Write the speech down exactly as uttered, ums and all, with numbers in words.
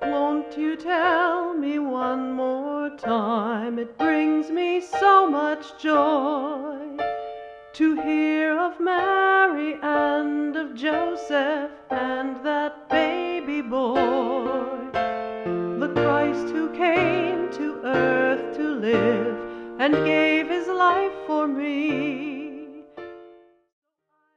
Won't you tell me one more time? It brings me so much joy to hear of Mary and of Joseph and that baby boy, the Christ who came to earth to live and gave his life for me.